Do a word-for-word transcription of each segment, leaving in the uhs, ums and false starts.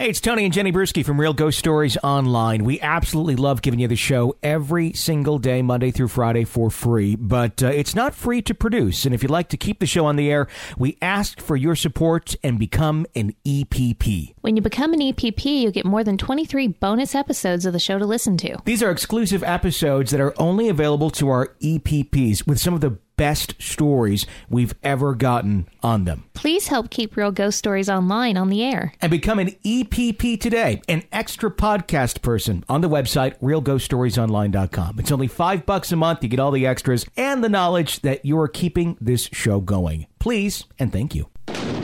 Hey, it's Tony and Jenny Brewski from Real Ghost Stories Online. We absolutely love giving you the show every single day, Monday through Friday, for free. But uh, it's not free to produce. And if you'd like to keep the show on the air, we ask for your support and become an E P P. When you become an E P P, you get more than twenty-three bonus episodes of the show to listen to. These are exclusive episodes that are only available to our E P Ps with some of the best stories we've ever gotten on them. Please help keep Real Ghost Stories Online on the air. And become an E P P today, an extra podcast person on the website, real ghost stories online dot com. It's only five bucks a month. You get all the extras and the knowledge that you are keeping this show going. Please and thank you.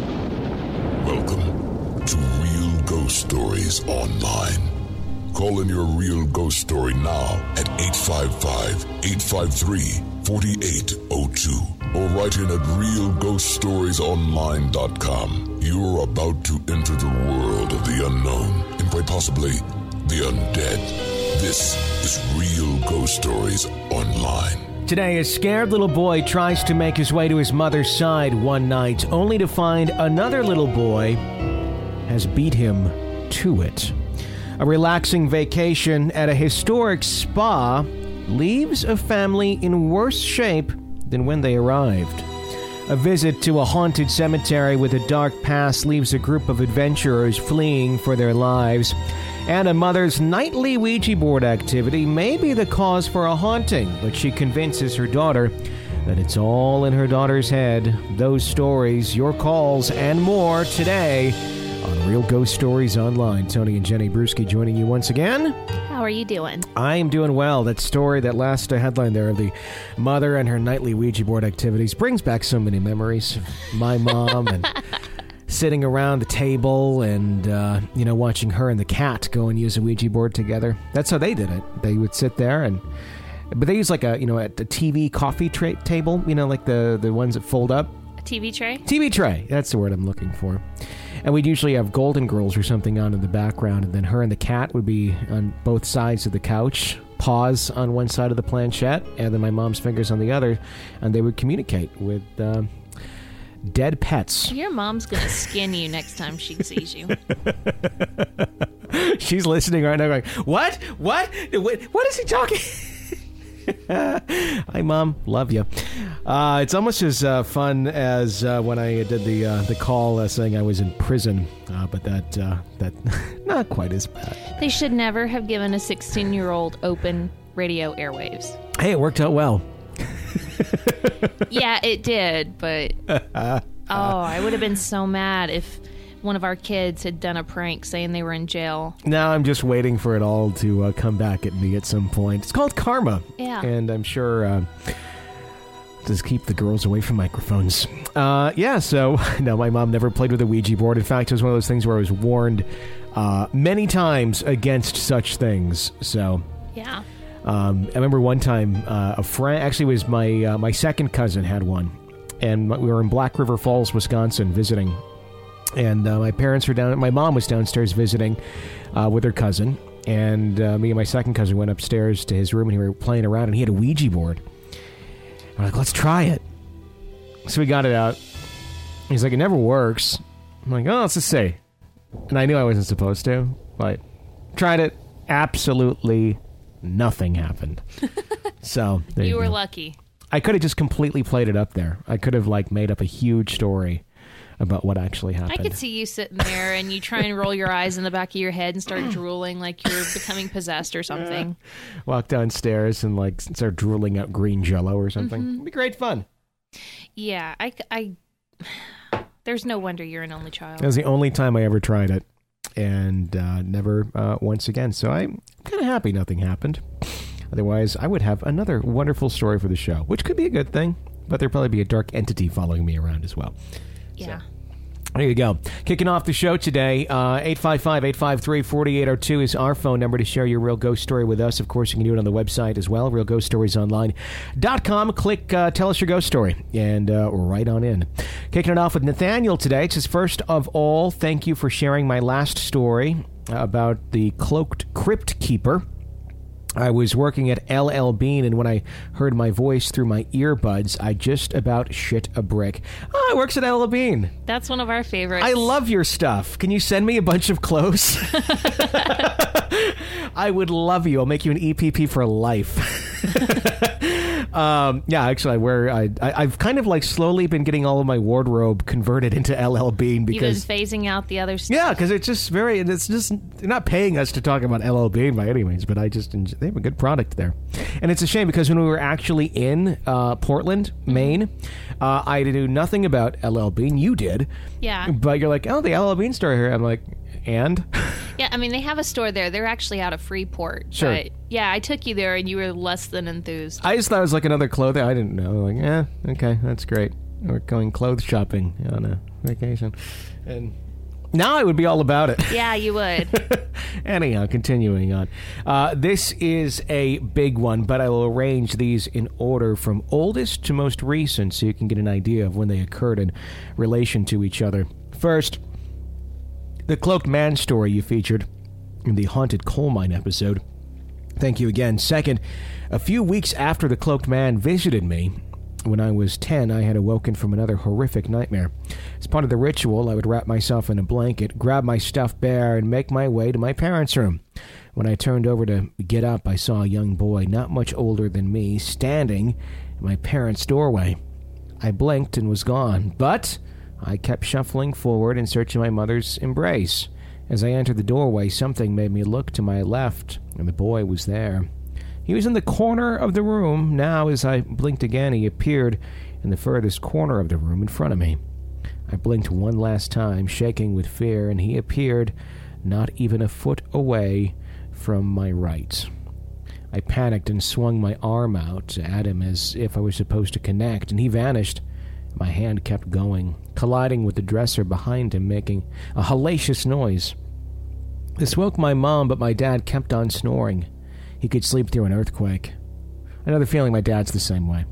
Welcome to Real Ghost Stories Online. Call in your real ghost story now at eight five five, eight five three, four eight zero two or write in at real ghost stories online dot com. You're about to enter the world of the unknown and quite possibly the undead. This is Real Ghost Stories Online. Today, a scared little boy tries to make his way to his mother's side one night, only to find another little boy has beat him to it. A relaxing vacation at a historic spa leaves a family in worse shape than when they arrived. A visit to a haunted cemetery with a dark past leaves a group of adventurers fleeing for their lives. And a mother's nightly Ouija board activity may be the cause for a haunting, but she convinces her daughter that it's all in her daughter's head. Those stories, your calls, and more today on Real Ghost Stories Online. Tony and Jenny Brewski joining you once again. How are you doing? I am doing well. That story, that last uh, headline there of the mother and her nightly Ouija board activities brings back so many memories. My mom and sitting around the table and, uh, you know, watching her and the cat go and use a Ouija board together. That's how they did it. They would sit there and... But they use like a, you know, a, a T V coffee tray table, you know, like the, the ones that fold up. A T V tray? T V tray. That's the word I'm looking for. And we'd usually have Golden Girls or something on in the background, and then her and the cat would be on both sides of the couch, paws on one side of the planchette, and then my mom's fingers on the other, and they would communicate with uh, dead pets. Your mom's going to skin you next time she sees you. She's listening right now going, what? What? What is he talking? Hi, Mom. Love you. Uh, it's almost as uh, fun as uh, when I did the uh, the call uh, saying I was in prison, uh, but that uh, that not quite as bad. They should never have given a sixteen-year-old open radio airwaves. Hey, it worked out well. Yeah, it did, but oh, I would have been so mad if one of our kids had done a prank saying they were in jail. Now I'm just waiting for it all to uh, come back at me at some point. It's called karma. Yeah. And I'm sure uh, just keep the girls away from microphones. Uh, yeah, so no, my mom never played with a Ouija board. In fact, it was one of those things where I was warned uh, many times against such things. So yeah. Um, I remember one time uh, a friend, actually it was my, uh, my second cousin had one. And we were in Black River Falls, Wisconsin visiting. And uh, my parents were down, my mom was downstairs visiting uh, with her cousin, and uh, me and my second cousin went upstairs to his room, and we were playing around, and he had a Ouija board. I'm like, let's try it. So we got it out. He's like, it never works. I'm like, oh, let's just see. And I knew I wasn't supposed to, but tried it. Absolutely nothing happened. So there you, you were go. lucky. I could have just completely played it up there. I could have like made up a huge story about what actually happened. I could see you sitting there and you try and roll your eyes in the back of your head and start drooling like you're becoming possessed or something. Uh, walk downstairs and like start drooling out green jello or something. Mm-hmm. It'd be great fun. Yeah, I, I, there's no wonder you're an only child. That was the only time I ever tried it, and uh, never uh, once again. So I'm kind of happy nothing happened. Otherwise, I would have another wonderful story for the show, which could be a good thing, but there'd probably be a dark entity following me around as well. Yeah. So, there you go. Kicking off the show today, uh, eight five five, eight five three, four eight zero two is our phone number to share your real ghost story with us. Of course, you can do it on the website as well, real ghost stories online dot com. Click uh, Tell Us Your Ghost Story, and uh, right on in. Kicking it off with Nathaniel today. It says, first of all, thank you for sharing my last story about the cloaked crypt keeper. I was working at L L Bean, and when I heard my voice through my earbuds, I just about shit a brick. Oh, it works at L L Bean. That's one of our favorites. I love your stuff. Can you send me a bunch of clothes? I would love you. I'll make you an E P P for life. um, yeah, actually, I wear. I, I I've kind of like slowly been getting all of my wardrobe converted into L L Bean because you've been phasing out the other stuff. Yeah, because it's just very. It's just they're not paying us to talk about L L Bean by any means, but I just enjoy, they have a good product there, and it's a shame because when we were actually in uh, Portland, Maine, uh, I knew nothing about L L Bean. You did, yeah. But you're like, oh, the L L Bean store here. I'm like, and. Yeah, I mean, they have a store there. They're actually out of Freeport. Sure. But yeah, I took you there, and you were less than enthused. I just thought it was like another clothing. I didn't know. Like, yeah, okay, that's great. We're going clothes shopping on a vacation. And now I would be all about it. Yeah, you would. Anyhow, continuing on. Uh, this is a big one, but I will arrange these in order from oldest to most recent so you can get an idea of when they occurred in relation to each other. First, the Cloaked Man story you featured in the Haunted Coal Mine episode. Thank you again. Second, a few weeks after the Cloaked Man visited me, when I was ten, I had awoken from another horrific nightmare. As part of the ritual, I would wrap myself in a blanket, grab my stuffed bear, and make my way to my parents' room. When I turned over to get up, I saw a young boy, not much older than me, standing in my parents' doorway. I blinked and was gone, but I kept shuffling forward in search of my mother's embrace. As I entered the doorway, something made me look to my left, and the boy was there. He was in the corner of the room. Now, as I blinked again, he appeared in the furthest corner of the room in front of me. I blinked one last time, shaking with fear, and he appeared not even a foot away from my right. I panicked and swung my arm out at him as if I was supposed to connect, and he vanished. My hand kept going, colliding with the dresser behind him, making a hellacious noise. This woke my mom, but my dad kept on snoring. He could sleep through an earthquake. Another feeling my dad's the same way.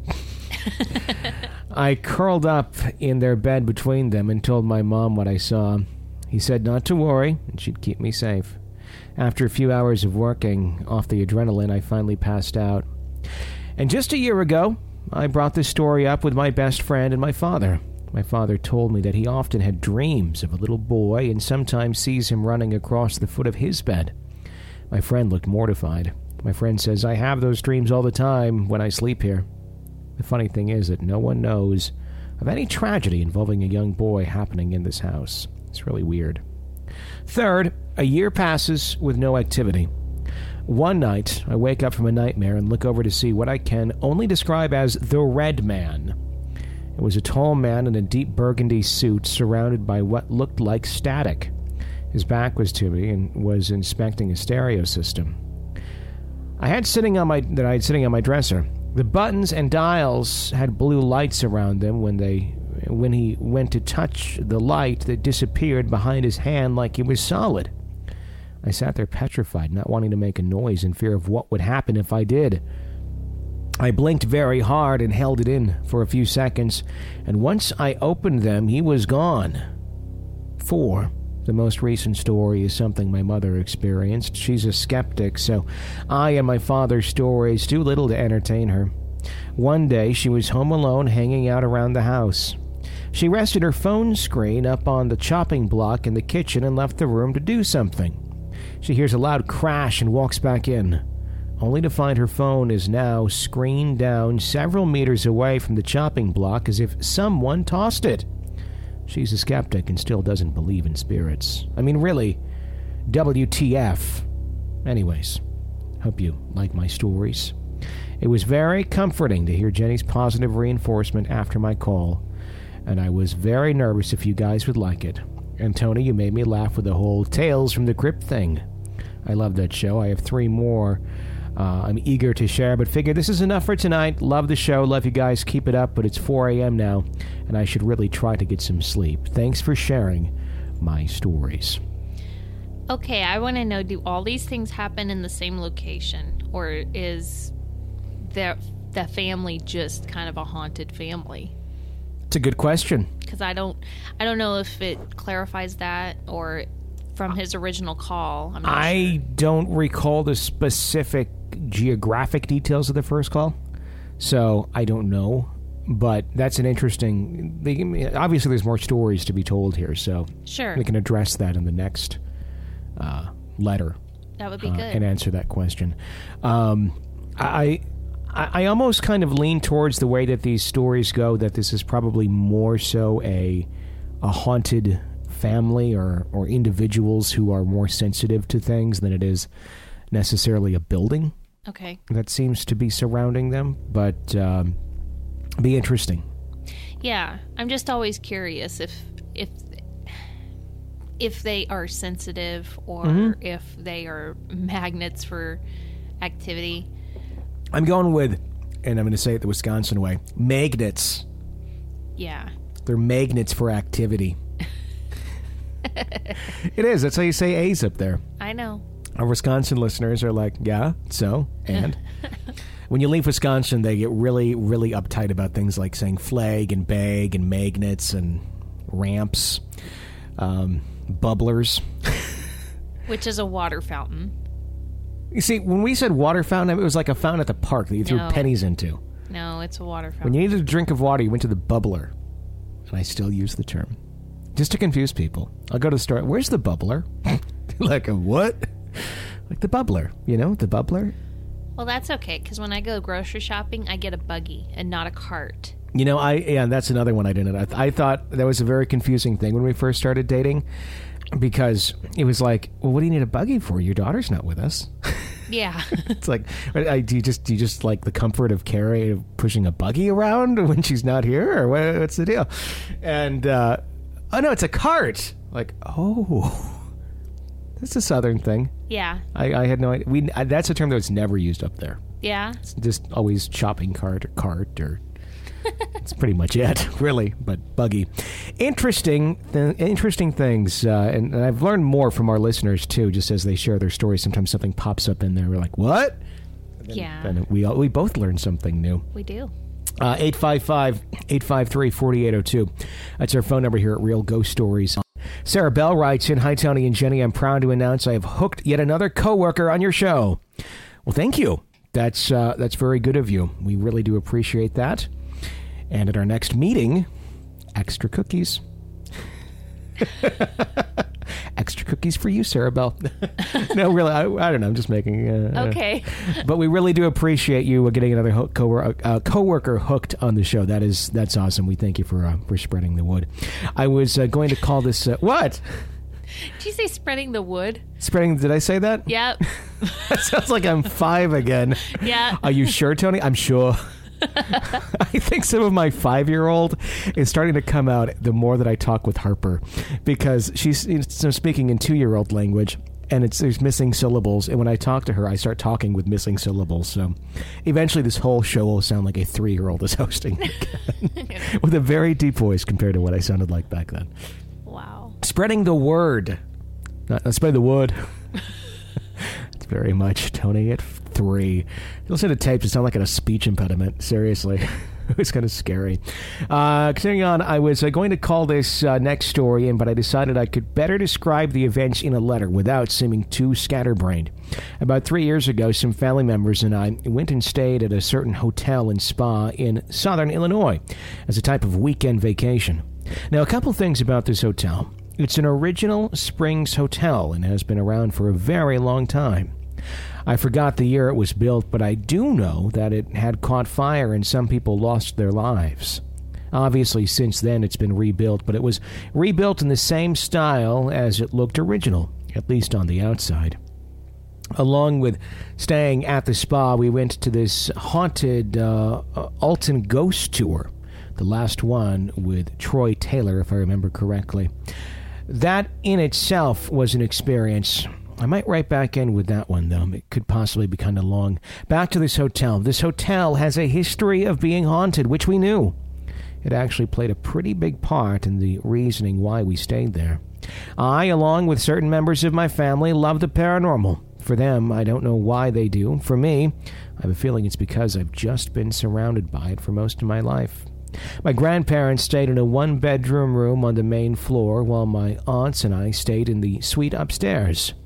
I curled up in their bed between them and told my mom what I saw. He said not to worry, and she'd keep me safe. After a few hours of working off the adrenaline, I finally passed out. And just a year ago, I brought this story up with my best friend and my father. My father told me that he often had dreams of a little boy and sometimes sees him running across the foot of his bed. My friend looked mortified. My friend says, I have those dreams all the time when I sleep here. The funny thing is that no one knows of any tragedy involving a young boy happening in this house. It's really weird. Third, a year passes with no activity. One night, I wake up from a nightmare and look over to see what I can only describe as the Red Man. It was a tall man in a deep burgundy suit surrounded by what looked like static. His back was to me and was inspecting a stereo system. I had sitting on my that I had sitting on my dresser. The buttons and dials had blue lights around them. When they when he went to touch the light, that disappeared behind his hand like it was solid. I sat there petrified, not wanting to make a noise in fear of what would happen if I did. I blinked very hard and held it in for a few seconds, and once I opened them, he was gone. Four. The most recent story is something my mother experienced. She's a skeptic, so I and my father's stories do little to entertain her. One day, she was home alone, hanging out around the house. She rested her phone screen up on the chopping block in the kitchen and left the room to do something. She hears a loud crash and walks back in, only to find her phone is now screened down several meters away from the chopping block as if someone tossed it. She's a skeptic and still doesn't believe in spirits. I mean, really, W T F. Anyways, hope you like my stories. It was very comforting to hear Jenny's positive reinforcement after my call, and I was very nervous if you guys would like it. And Tony, you made me laugh with the whole Tales from the Crypt thing. I love that show. I have three more uh, I'm eager to share, but figure this is enough for tonight. Love the show. Love you guys. Keep it up, but it's four a.m. now, and I should really try to get some sleep. Thanks for sharing my stories. Okay, I want to know, do all these things happen in the same location, or is the, the family just kind of a haunted family? It's a good question. Because I don't, I don't know if it clarifies that, or from his original call. I'm not I sure. don't recall the specific geographic details of the first call, so I don't know. But that's an interesting... They, obviously, there's more stories to be told here, so sure, we can address that in the next uh, letter. That would be uh, good. And answer that question. Um, I, I I almost kind of lean towards the way that these stories go, that this is probably more so a a haunted family or, or individuals who are more sensitive to things than it is necessarily a building. Okay. That seems to be surrounding them, but... Um, be interesting. Yeah, I'm just always curious if if if they are sensitive or mm-hmm. if they are magnets for activity. I'm going with, and I'm going to say it the Wisconsin way, magnets. Yeah. They're magnets for activity. It is. That's how you say A's up there. I know. Our Wisconsin listeners are like, yeah, so, and... When you leave Wisconsin, they get really, really uptight about things like saying flag and bag and magnets and ramps, um, bubblers. Which is a water fountain. You see, when we said water fountain, it was like a fountain at the park that you threw No. pennies into. No, it's a water fountain. When you needed a drink of water, you went to the bubbler. And I still use the term. Just to confuse people. I'll go to the store. Where's the bubbler? Like a what? Like the bubbler. You know, the bubbler? Well, that's okay, because when I go grocery shopping, I get a buggy and not a cart. You know, I yeah, that's another one I didn't. I, th- I thought that was a very confusing thing when we first started dating, because it was like, well, what do you need a buggy for? Your daughter's not with us. Yeah. It's like, I, do you just do you just like the comfort of carrying, of pushing a buggy around when she's not here, or what, what's the deal? And uh, oh no, it's a cart. Like, oh. That's a Southern thing. Yeah. I, I had no idea. We, I, that's a term that was never used up there. Yeah. It's just always shopping cart or cart or... It's pretty much it, really. But buggy. Interesting th- interesting things. Uh, and, and I've learned more from our listeners, too, just as they share their stories. Sometimes something pops up in there. We're like, what? And then, yeah. Then we, all, we both learn something new. We do. Uh, eight five five, eight five three, four eight zero two. That's our phone number here at Real Ghost Stories. Sarah Bell writes in, "Hi, Tony and Jenny. I'm proud to announce I have hooked yet another coworker on your show." Well, thank you. That's uh, that's very good of you. We really do appreciate that. And at our next meeting, extra cookies. Extra cookies for you, Sarah Bell. No, really, I, I don't know. I'm just making... Uh, okay. Uh, but we really do appreciate you getting another ho- co- uh, co-worker hooked on the show. That is, that's awesome. We thank you for uh, for spreading the wood. I was uh, going to call this... Uh, what? Did you say spreading the wood? Spreading... Did I say that? Yep. That sounds like I'm five again. Yeah. Are you sure, Tony? I'm sure. I think some of my five-year-old is starting to come out the more that I talk with Harper, because she's you know, speaking in two-year-old language, and it's there's missing syllables, and when I talk to her, I start talking with missing syllables. So eventually this whole show will sound like a three-year-old is hosting again, with a very deep voice compared to what I sounded like back then. Wow. Spreading the word. Not, not spread the wood. It's very much Tony at three. You listen to tapes, it sounds like a speech impediment. Seriously. It's kind of scary. Uh, continuing on, I was uh, going to call this uh, next story in, but I decided I could better describe the events in a letter without seeming too scatterbrained. About three years ago, some family members and I went and stayed at a certain hotel and spa in southern Illinois as a type of weekend vacation. Now, a couple things about this hotel. It's an original Springs hotel and has been around for a very long time. I forgot the year it was built, but I do know that it had caught fire and some people lost their lives. Obviously, since then it's been rebuilt, but it was rebuilt in the same style as it looked original, at least on the outside. Along with staying at the spa, we went to this haunted uh, Alton Ghost Tour, the last one with Troy Taylor, if I remember correctly. That in itself was an experience. I might write back in with that one, though. It could possibly be kind of long. Back to this hotel. This hotel has a history of being haunted, which we knew. It actually played a pretty big part in the reasoning why we stayed there. I, along with certain members of my family, love the paranormal. For them, I don't know why they do. For me, I have a feeling it's because I've just been surrounded by it for most of my life. My grandparents stayed in a one-bedroom room on the main floor, while my aunts and I stayed in the suite upstairs.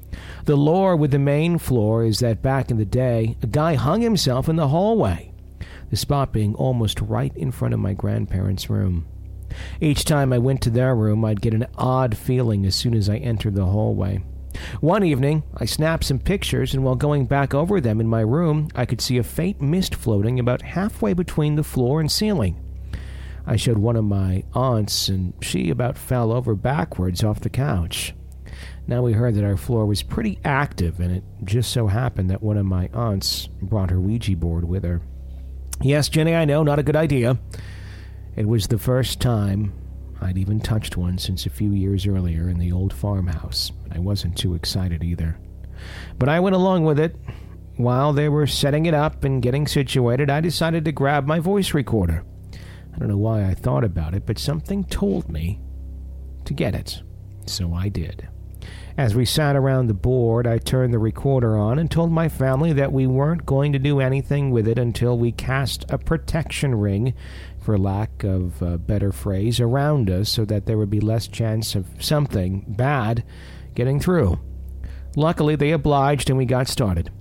The lore with the main floor is that back in the day, a guy hung himself in the hallway, the spot being almost right in front of my grandparents' room. Each time I went to their room, I'd get an odd feeling as soon as I entered the hallway. One evening, I snapped some pictures, and while going back over them in my room, I could see a faint mist floating about halfway between the floor and ceiling. I showed one of my aunts, and she about fell over backwards off the couch. Now we heard that our floor was pretty active, and it just so happened that one of my aunts brought her Ouija board with her. Yes, Jenny, I know, not a good idea. It was the first time I'd even touched one since a few years earlier in the old farmhouse. I wasn't too excited either. But I went along with it. While they were setting it up and getting situated, I decided to grab my voice recorder. I don't know why I thought about it, but something told me to get it. So I did. As we sat around the board, I turned the recorder on and told my family that we weren't going to do anything with it until we cast a protection ring, for lack of a better phrase, around us so that there would be less chance of something bad getting through. Luckily, they obliged and we got started.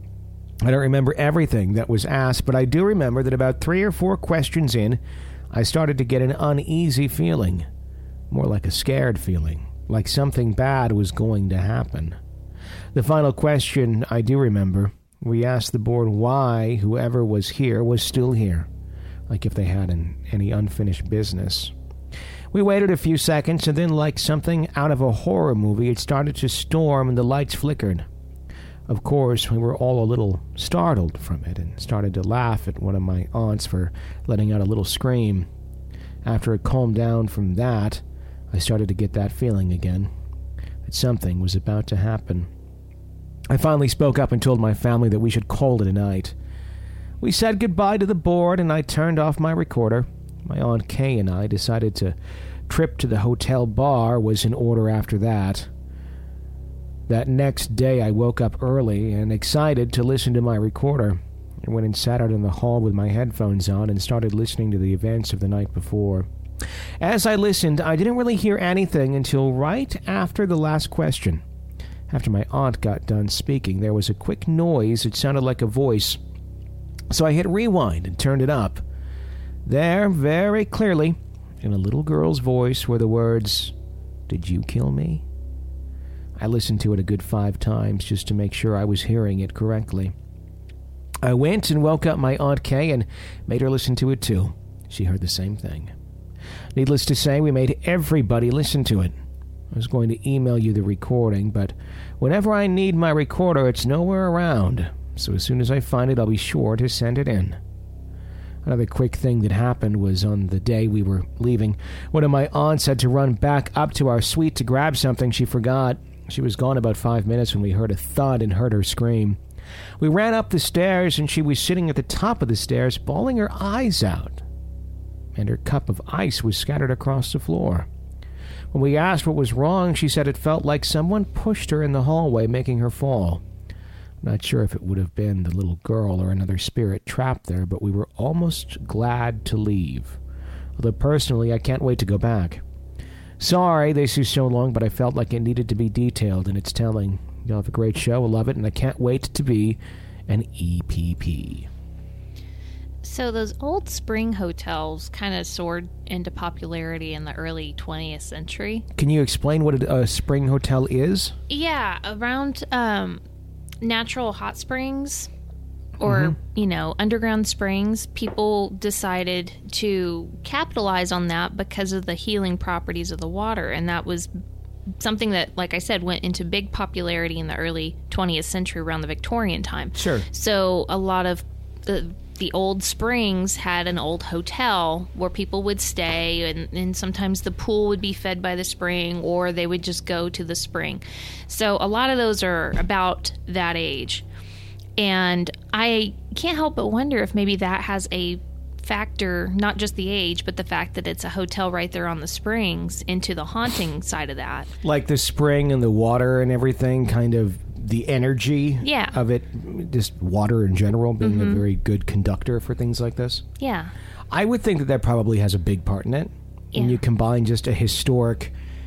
I don't remember everything that was asked, but I do remember that about three or four questions in, I started to get an uneasy feeling, more like a scared feeling, like something bad was going to happen. The final question I do remember, we asked the board why whoever was here was still here, like if they had an, any unfinished business. We waited a few seconds, and then like something out of a horror movie, it started to storm and the lights flickered. Of course, we were all a little startled from it and started to laugh at one of my aunts for letting out a little scream. After it calmed down from that, I started to get that feeling again, that something was about to happen. I finally spoke up and told my family that we should call it a night. We said goodbye to the board, and I turned off my recorder. My Aunt Kay and I decided to trip to the hotel bar was in order after that. That next day, I woke up early and excited to listen to my recorder. I went and sat out in the hall with my headphones on and started listening to the events of the night before. As I listened, I didn't really hear anything until right after the last question. After my aunt got done speaking, there was a quick noise. It sounded like a voice. So I hit rewind and turned it up. There, very clearly, in a little girl's voice, were the words, "Did you kill me?" I listened to it a good five times just to make sure I was hearing it correctly. I went and woke up my Aunt Kay and made her listen to it too. She heard the same thing. Needless to say, we made everybody listen to it. I was going to email you the recording, but whenever I need my recorder, it's nowhere around. So as soon as I find it, I'll be sure to send it in. Another quick thing that happened was on the day we were leaving, one of my aunts had to run back up to our suite to grab something she forgot. She was gone about five minutes when we heard a thud and heard her scream. We ran up the stairs, and she was sitting at the top of the stairs, bawling her eyes out. And her cup of ice was scattered across the floor. When we asked what was wrong, she said it felt like someone pushed her in the hallway, making her fall. I'm not sure if it would have been the little girl or another spirit trapped there, but we were almost glad to leave. Although personally, I can't wait to go back. Sorry this is so long, but I felt like it needed to be detailed in its telling. You'll have a great show, I love it, and I can't wait to be an E P P. So those old spring hotels kind of soared into popularity in the early twentieth century. Can you explain what a spring hotel is? Yeah, around um, natural hot springs or, mm-hmm. you know, underground springs, people decided to capitalize on that because of the healing properties of the water. And that was something that, like I said, went into big popularity in the early twentieth century around the Victorian time. Sure. So a lot of the... The old springs had an old hotel where people would stay, and, and sometimes the pool would be fed by the spring, or they would just go to the spring. So a lot of those are about that age. And I can't help but wonder if maybe that has a factor, not just the age, but the fact that it's a hotel right there on the springs, into the haunting side of that. Like the spring and the water and everything, kind of the energy yeah. of it, just water in general being mm-hmm. a very good conductor for things like this. Yeah. I would think that that probably has a big part in it. Yeah. When you combine just a historic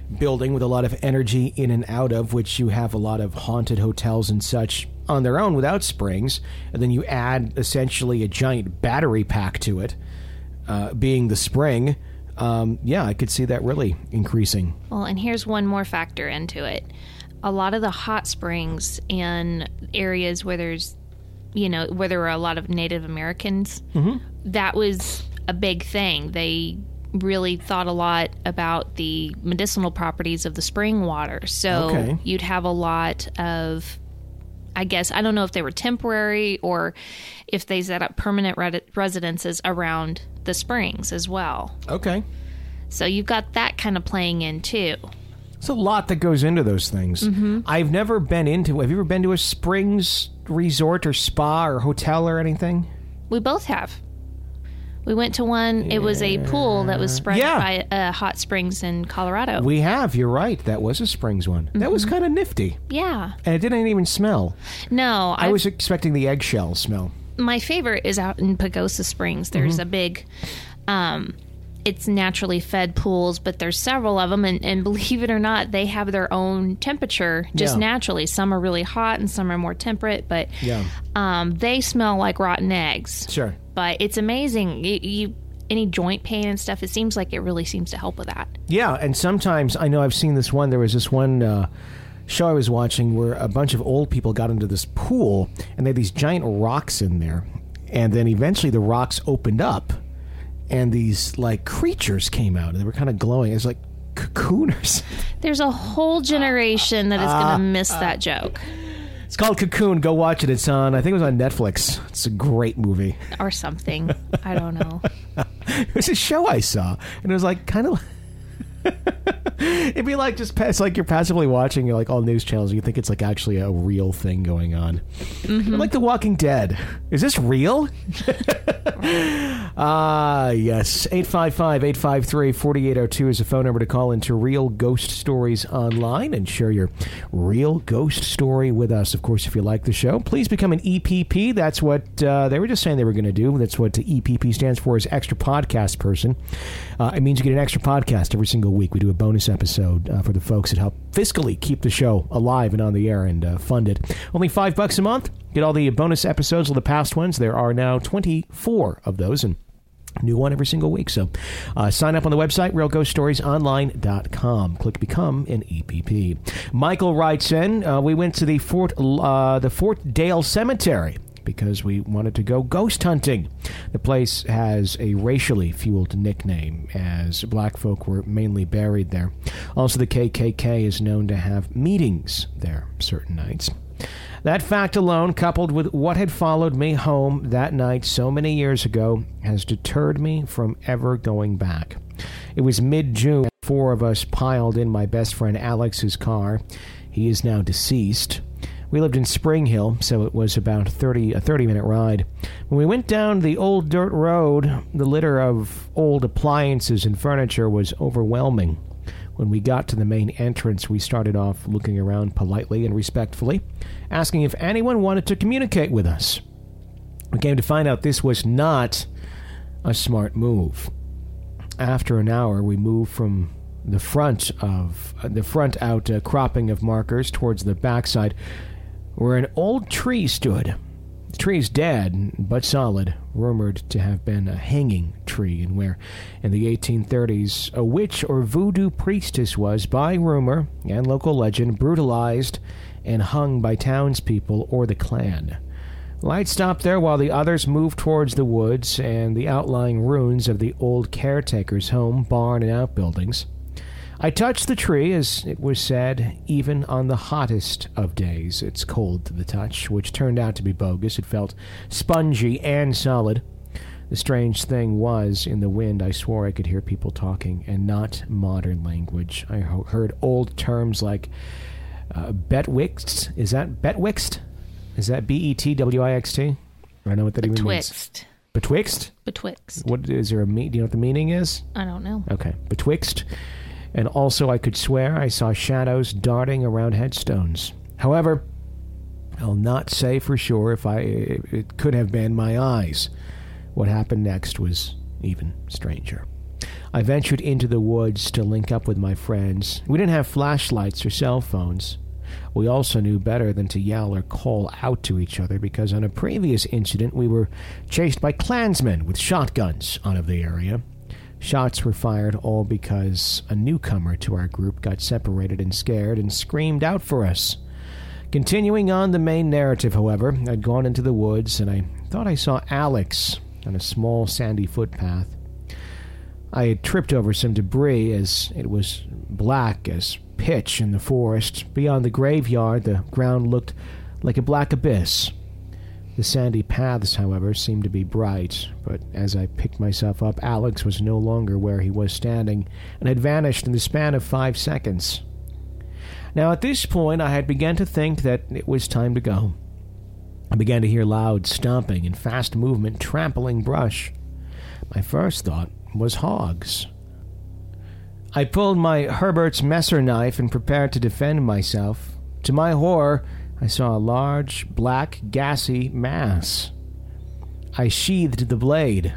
building with a lot of energy in and out of, which you have a lot of haunted hotels and such on their own without springs, and then you add essentially a giant battery pack to it, uh, being the spring, um, yeah, I could see that really increasing. Well, and here's one more factor into it. A lot of the hot springs in areas where there's, you know, where there were a lot of Native Americans, mm-hmm. that was a big thing. They really thought a lot about the medicinal properties of the spring water. So okay. you'd have a lot of, I guess, I don't know if they were temporary or if they set up permanent re- residences around the springs as well. Okay. So you've got that kind of playing in too. It's a lot that goes into those things. Mm-hmm. I've never been into, have you ever been to a springs resort or spa or hotel or anything? We both have. We went to one, yeah. It was a pool that was spread yeah. by uh, hot springs in Colorado. We have, you're right. That was a springs one. Mm-hmm. That was kind of nifty. Yeah. And it didn't even smell. No. I I've, was expecting the eggshell smell. My favorite is out in Pagosa Springs. There's mm-hmm. a big, um, it's naturally fed pools, but there's several of them. And, and believe it or not, they have their own temperature just yeah. naturally. Some are really hot and some are more temperate, but yeah. um, they smell like rotten eggs. Sure. But it's amazing. You, you any joint pain and stuff, it seems like it really seems to help with that. Yeah, and sometimes, I know I've seen this one, there was this one uh, show I was watching where a bunch of old people got into this pool, and they had these giant rocks in there, and then eventually the rocks opened up, and these, like, creatures came out, and they were kind of glowing. It was like cocooners. There's a whole generation that is uh, going to miss uh, that joke. It's called Cocoon. Go watch it. It's on, I think it was on Netflix. It's a great movie. Or something. I don't know. It was a show I saw, and it was like kind of... It'd be like just it's like you're passively watching like all news channels. You think it's like actually a real thing going on. Mm-hmm. Like The Walking Dead. Is this real? Ah, uh, yes. eight five five, eight five three, four eight zero two is a phone number to call into Real Ghost Stories Online and share your real ghost story with us. Of course, if you like the show, please become an E P P. That's what uh, they were just saying they were going to do. That's what E P P stands for, is Extra Podcast Person. Uh, it means you get an extra podcast every single week. We do a bonus episode uh, for the folks that help fiscally keep the show alive and on the air and uh, fund it. Only five bucks a month. Get all the bonus episodes of the past ones. There are now twenty-four of those, and new one every single week. So uh, sign up on the website, real ghost stories online dot com. Click Become an E P P. Michael writes in, uh, we went to the Fort uh, the Fort Dale Cemetery because we wanted to go ghost hunting. The place has a racially fueled nickname, as black folk were mainly buried there. Also, the K K K is known to have meetings there certain nights. That fact alone, coupled with what had followed me home that night so many years ago, has deterred me from ever going back. It was mid-June. Four of us piled in my best friend Alex's car. He is now deceased. We lived in Spring Hill, so it was about thirty, a thirty-minute ride. When we went down the old dirt road, the litter of old appliances and furniture was overwhelming. When we got to the main entrance, we started off looking around politely and respectfully, asking if anyone wanted to communicate with us. We came to find out this was not a smart move. After an hour, we moved from the front of uh, the front out uh, cropping of markers towards the backside, where an old tree stood. The tree is dead, but solid, rumored to have been a hanging tree, and where, in the eighteen thirties, a witch or voodoo priestess was, by rumor and local legend, brutalized and hung by townspeople or the clan. Light stopped there while the others moved towards the woods and the outlying ruins of the old caretaker's home, barn, and outbuildings. I touched the tree, as it was said, even on the hottest of days. It's cold to the touch, which turned out to be bogus. It felt spongy and solid. The strange thing was, in the wind, I swore I could hear people talking, and not modern language. I ho- heard old terms like uh, betwixt. Is that betwixt? Is that B E T W I X T? I don't know what that even means. Betwixt. Betwixt? Betwixt. What is there a me- Do you know what the meaning is? I don't know. Okay, betwixt. And also I could swear I saw shadows darting around headstones. However, I'll not say for sure if I it could have been my eyes. What happened next was even stranger. I ventured into the woods to link up with my friends. We didn't have flashlights or cell phones. We also knew better than to yell or call out to each other because on a previous incident we were chased by Klansmen with shotguns out of the area. Shots were fired all because a newcomer to our group got separated and scared and screamed out for us. Continuing on the main narrative, however, I'd gone into the woods and I thought I saw Alex on a small sandy footpath. I had tripped over some debris as it was black as pitch in the forest. Beyond the graveyard, the ground looked like a black abyss. The sandy paths, however, seemed to be bright, but as I picked myself up, Alex was no longer where he was standing and had vanished in the span of five seconds. Now, at this point, I had begun to think that it was time to go. I began to hear loud stomping and fast movement trampling brush. My first thought was hogs. I pulled my Herbert's Messer knife and prepared to defend myself. To my horror, I saw a large, black, gassy mass. I sheathed the blade,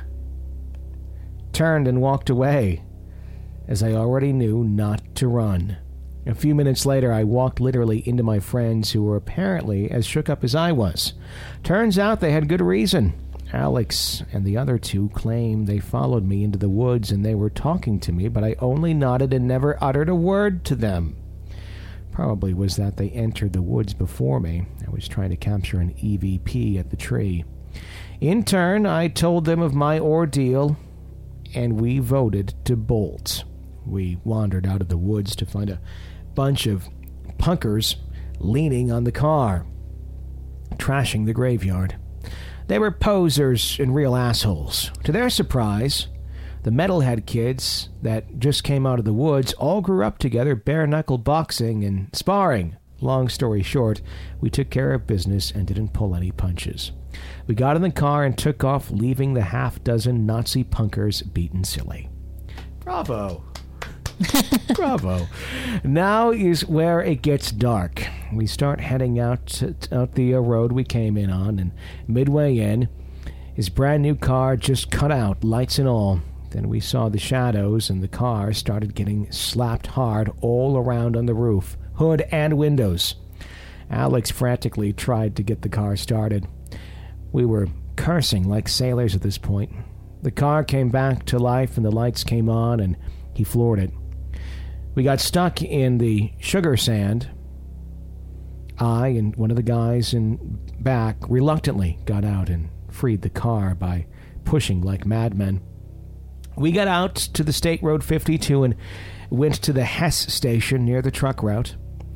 turned and walked away, as I already knew not to run. A few minutes later, I walked literally into my friends who were apparently as shook up as I was. Turns out they had good reason. Alex and the other two claimed they followed me into the woods and they were talking to me, but I only nodded and never uttered a word to them. Probably was that they entered the woods before me. I was trying to capture an E V P at the tree. In turn, I told them of my ordeal, and we voted to bolt. We wandered out of the woods to find a bunch of punkers leaning on the car, trashing the graveyard. They were posers and real assholes. To their surprise, the metalhead kids that just came out of the woods all grew up together, bare-knuckle boxing and sparring. Long story short, we took care of business and didn't pull any punches. We got in the car and took off, leaving the half-dozen Nazi punkers beaten silly. Bravo. Bravo. Now is where it gets dark. We start heading out to, out the uh, road we came in on, and midway in, his brand new car just cut out, lights and all. Then we saw the shadows, and the car started getting slapped hard all around on the roof, hood and windows. Alex frantically tried to get the car started. We were cursing like sailors at this point. The car came back to life, and the lights came on, and he floored it. We got stuck in the sugar sand. I and one of the guys in back reluctantly got out and freed the car by pushing like madmen. We got out to the State Road fifty-two and went to the Hess station near the truck route.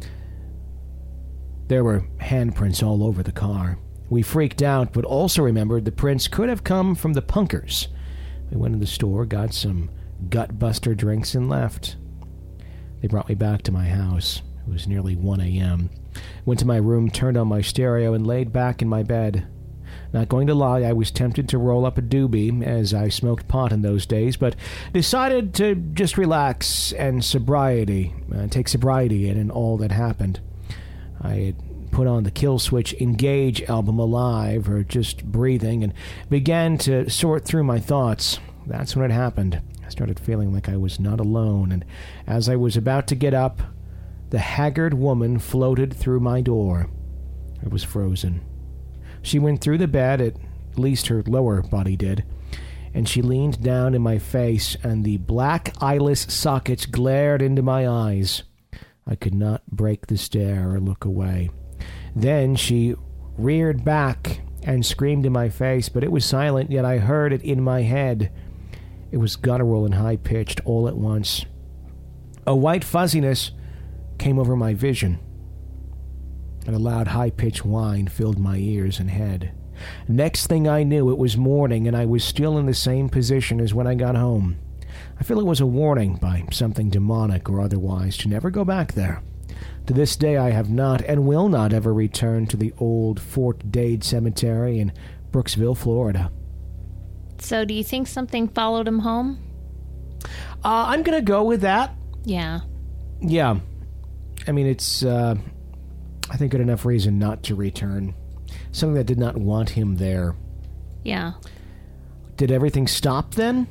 There were handprints all over the car. We freaked out, but also remembered the prints could have come from the punkers. We went in the store, got some gut-buster drinks, and left. They brought me back to my house. It was nearly one a.m. Went to my room, turned on my stereo, and laid back in my bed. Not going to lie, I was tempted to roll up a doobie, as I smoked pot in those days, but decided to just relax and sobriety, uh, take sobriety in and all that happened. I had put on the Killswitch Engage album Alive, or just breathing, and began to sort through my thoughts. That's when it happened. I started feeling like I was not alone, and as I was about to get up, the haggard woman floated through my door. I was frozen. She went through the bed, at least her lower body did, and she leaned down in my face, and the black eyeless sockets glared into my eyes. I could not break the stare or look away. Then she reared back and screamed in my face, but it was silent, yet I heard it in my head. It was guttural and high-pitched all at once. A white fuzziness came over my vision, and a loud high-pitched whine filled my ears and head. Next thing I knew, it was morning, and I was still in the same position as when I got home. I feel it was a warning by something demonic or otherwise to never go back there. To this day, I have not and will not ever return to the old Fort Dade Cemetery in Brooksville, Florida. So do you think something followed him home? Uh, I'm going to go with that. Yeah. Yeah. I mean, it's, uh, I think, good enough reason not to return. Something that did not want him there. Yeah. Did everything stop then?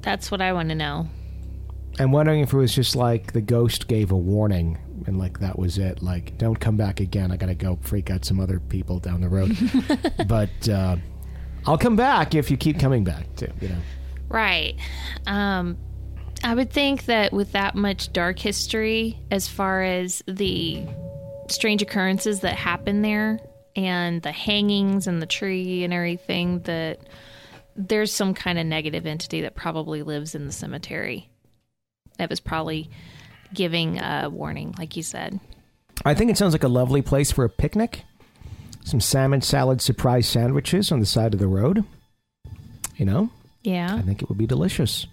That's what I want to know. I'm wondering if it was just like the ghost gave a warning and like that was it. Like, don't come back again. I gotta go freak out some other people down the road. But uh, I'll come back if you keep coming back too, you know. Right. Um, I would think that with that much dark history, as far as the strange occurrences that happen there and the hangings and the tree and everything, that there's some kind of negative entity that probably lives in the cemetery. That was probably giving a warning, like you said. I think it sounds like a lovely place for a picnic. Some salmon salad surprise sandwiches on the side of the road. You know? Yeah. I think it would be delicious.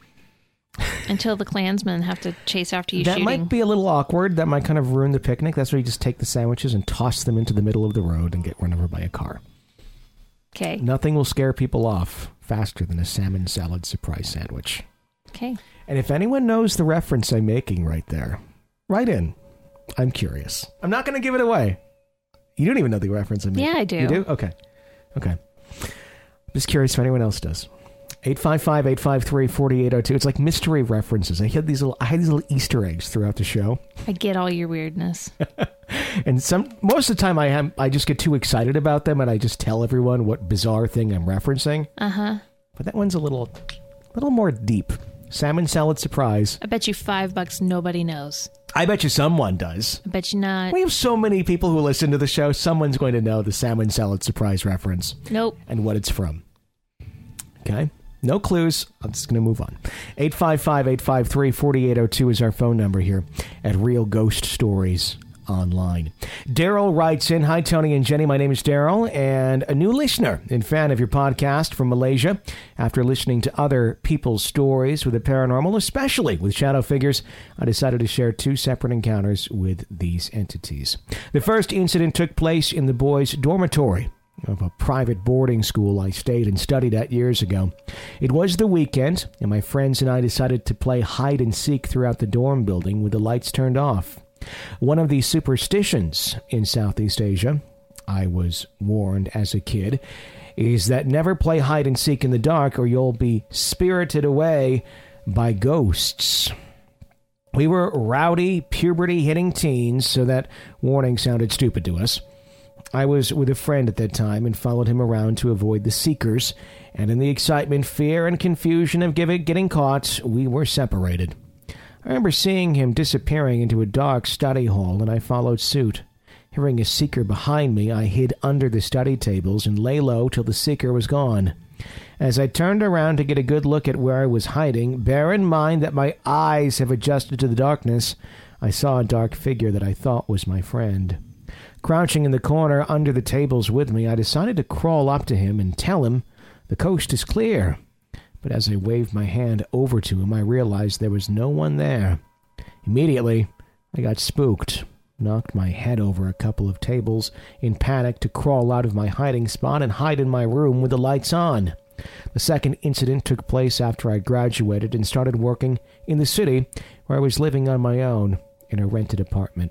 Until the Klansmen have to chase after you that shooting. might be a little awkward. That might kind of ruin the picnic. That's where you just take the sandwiches and toss them into the middle of the road and get run over by a car. Okay. Nothing will scare people off faster than a salmon salad surprise sandwich. Okay. And if anyone knows the reference I'm making right there, write in. I'm curious. I'm not going to give it away. You don't even know the reference I'm making. Yeah, I do. You do? Okay. Okay. I'm just curious if anyone else does. eight five five, eight five three, four eight zero two. It's like mystery references. I had these little I had these little Easter eggs throughout the show. I get all your weirdness. And some most of the time I am I just get too excited about them and I just tell everyone what bizarre thing I'm referencing. Uh-huh. But that one's a little little more deep. Salmon salad surprise. I bet you five bucks nobody knows. I bet you someone does. I bet you not. We have so many people who listen to the show. Someone's going to know the salmon salad surprise reference. Nope. And what it's from. Okay? No clues. I'm just going to move on. eight five five, eight five three, four eight zero two is our phone number here at Real Ghost Stories Online. Daryl writes in, hi, Tony and Jenny. My name is Daryl, and a new listener and fan of your podcast from Malaysia. After listening to other people's stories with the paranormal, especially with shadow figures, I decided to share two separate encounters with these entities. The first incident took place in the boys' dormitory of a private boarding school I stayed and studied at years ago. It was the weekend, and my friends and I decided to play hide and seek throughout the dorm building with the lights turned off. One of the superstitions in Southeast Asia, I was warned as a kid, is that never play hide and seek in the dark or you'll be spirited away by ghosts. We were rowdy, puberty-hitting teens, so that warning sounded stupid to us. I was with a friend at that time and followed him around to avoid the seekers, and in the excitement, fear, and confusion of getting caught, we were separated. I remember seeing him disappearing into a dark study hall, and I followed suit. Hearing a seeker behind me, I hid under the study tables and lay low till the seeker was gone. As I turned around to get a good look at where I was hiding, bear in mind that my eyes have adjusted to the darkness, I saw a dark figure that I thought was my friend. Crouching in the corner under the tables with me, I decided to crawl up to him and tell him the coast is clear. But as I waved my hand over to him, I realized there was no one there. Immediately, I got spooked, knocked my head over a couple of tables in panic to crawl out of my hiding spot and hide in my room with the lights on. The second incident took place after I graduated and started working in the city where I was living on my own in a rented apartment.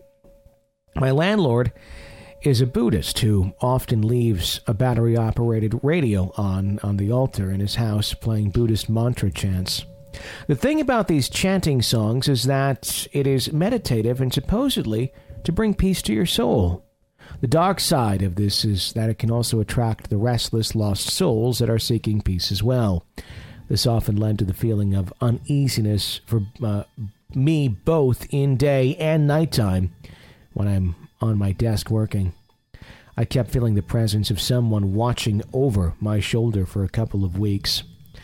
My landlord is a Buddhist who often leaves a battery-operated radio on on the altar in his house playing Buddhist mantra chants. The thing about these chanting songs is that it is meditative and supposedly to bring peace to your soul. The dark side of this is that it can also attract the restless, lost souls that are seeking peace as well. This often led to the feeling of uneasiness for uh, me both in day and nighttime when I'm on my desk working. I kept feeling the presence of someone watching over my shoulder for a couple of weeks.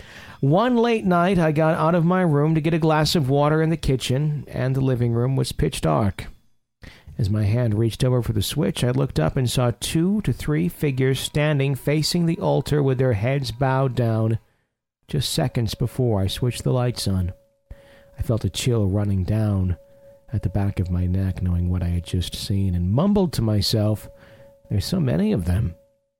One late night, I got out of my room to get a glass of water in the kitchen, and the living room was pitch dark. As my hand reached over for the switch, I looked up and saw two to three figures standing facing the altar with their heads bowed down, just seconds before I switched the lights on. I felt a chill running down at the back of my neck, knowing what I had just seen, and mumbled to myself, "There's so many of them,"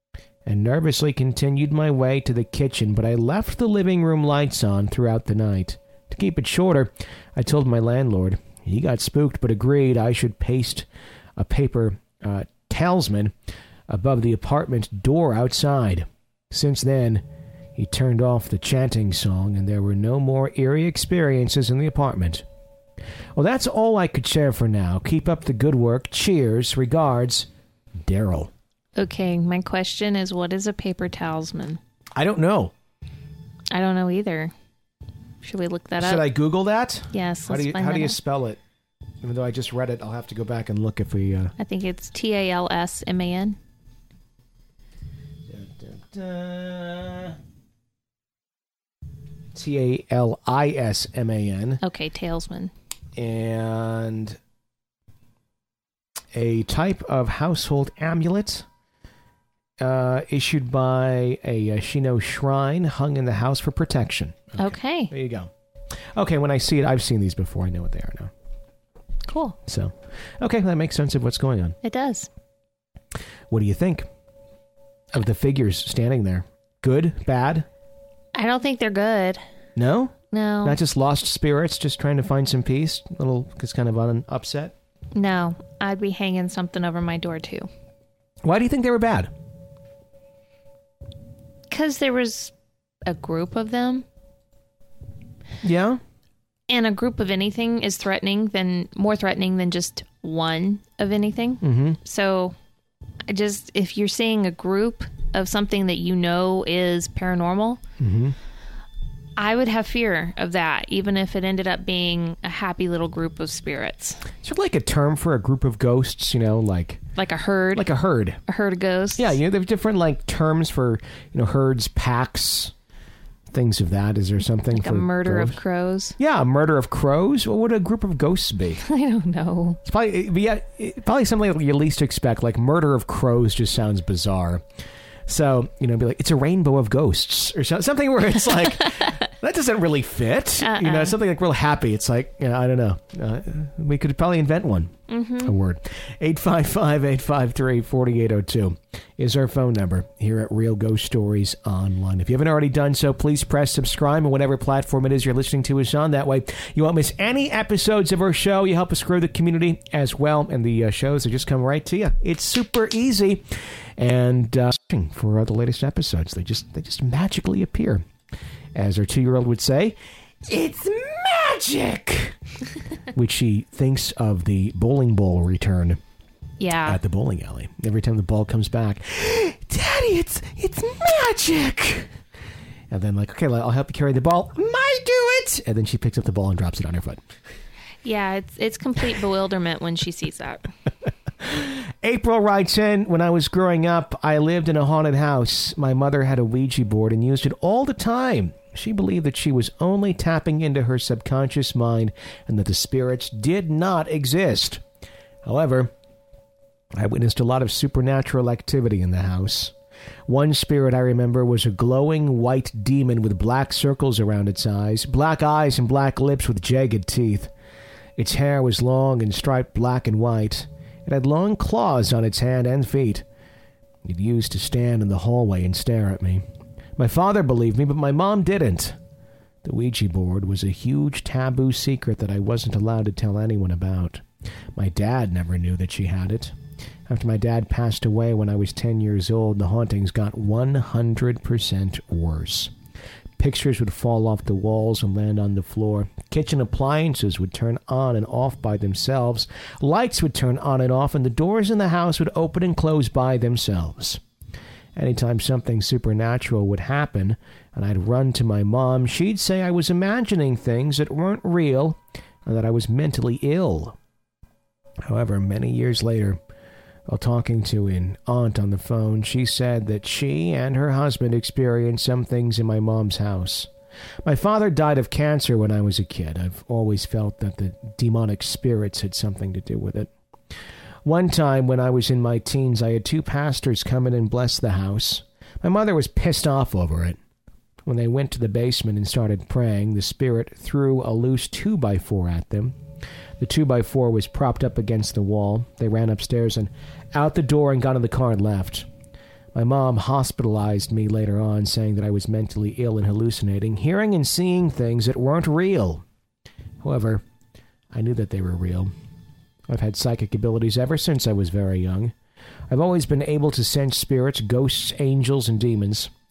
and nervously continued my way to the kitchen, but I left the living room lights on throughout the night. To keep it shorter, I told my landlord. He got spooked, but agreed I should paste a paper uh, talisman above the apartment door outside. Since then, He turned off the chanting song, and there were no more eerie experiences in the apartment. Well, that's all I could share for now. Keep up the good work. Cheers. Regards, Daryl. Okay, my question is, what is a paper talisman? I don't know. I don't know either. Should we look that Should up? I Google that? Yes, How let's do you, find how that do you out. spell it? Even though I just read it, I'll have to go back and look if we... Uh... I think it's T A L S M A N. T A L I S M A N. Okay, talesman. And a type of household amulet uh, issued by a, a Shino shrine hung in the house for protection. Okay. okay. There you go. Okay, when I see it, I've seen these before. I know what they are now. Cool. So, okay, that makes sense of what's going on. It does. What do you think of the figures standing there? Good? Bad? I don't think they're good. No? No. Not just lost spirits, just trying to find some peace? A little, just kind of on upset? No. I'd be hanging something over my door, too. Why do you think they were bad? Because there was a group of them. Yeah? And a group of anything is threatening than more threatening than just one of anything. Mm-hmm. So, I just if you're seeing a group of something that you know is paranormal, Mm-hmm. I would have fear of that, even if it ended up being a happy little group of spirits, Is there like a term for a group of ghosts? You know, like like a herd, like a herd. a herd of ghosts. Yeah, you know, there's different like terms for you know herds, packs, things of that. Is there something like for a murder ghosts? of crows. Yeah, a murder of crows. What would a group of ghosts be? I don't know. It's probably it'd be, yeah, it- probably something like you least expect. Like murder of crows just sounds bizarre. So you know, be like it's a rainbow of ghosts or so, something where it's like that doesn't really fit. Uh-uh. You know, something like real happy. It's like you know, I don't know. Uh, we could probably invent one. Mm-hmm. A word. eight five five, eight five three, four eight zero two is our phone number here at Real Ghost Stories Online. If you haven't already done so, please press subscribe on whatever platform it is you're listening to us on. That way you won't miss any episodes of our show. You help us grow the community as well, and the uh, shows that just come right to you. It's super easy. And uh, for uh, the latest episodes, they just they just magically appear. As our two-year-old would say, it's magic! Which she thinks of the bowling ball return Yeah. at the bowling alley. Every time the ball comes back, Daddy, it's it's magic! And then like, okay, I'll help you carry the ball. I do it! And then she picks up the ball and drops it on her foot. Yeah, it's it's complete bewilderment when she sees that. April writes in, when I was growing up, I lived in a haunted house. My mother had a Ouija board and used it all the time. She believed that she was only tapping into her subconscious mind and that the spirits did not exist. However, I witnessed a lot of supernatural activity in the house. One spirit I remember was a glowing white demon with black circles around its eyes, black eyes and black lips with jagged teeth. Its hair was long and striped black and white. It had long claws on its hand and feet. It used to stand in the hallway and stare at me. My father believed me, but my mom didn't. The Ouija board was a huge taboo secret that I wasn't allowed to tell anyone about. My dad never knew that she had it. After my dad passed away when I was ten years old, the hauntings got one hundred percent worse. Pictures would fall off the walls and land on the floor. Kitchen appliances would turn on and off by themselves. Lights would turn on and off, and the doors in the house would open and close by themselves. Anytime something supernatural would happen, and I'd run to my mom, she'd say I was imagining things that weren't real and that I was mentally ill. However, many years later, while talking to an aunt on the phone, she said that she and her husband experienced some things in my mom's house. My father died of cancer when I was a kid. I've always felt that the demonic spirits had something to do with it. One time when I was in my teens, I had two pastors come in and bless the house. My mother was pissed off over it. When they went to the basement and started praying, the spirit threw a loose two by four at them. The two by four was propped up against the wall. They ran upstairs and out the door and got in the car and left. My mom hospitalized me later on, saying that I was mentally ill and hallucinating, hearing and seeing things that weren't real. However, I knew that they were real. I've had psychic abilities ever since I was very young. I've always been able to sense spirits, ghosts, angels, and demons.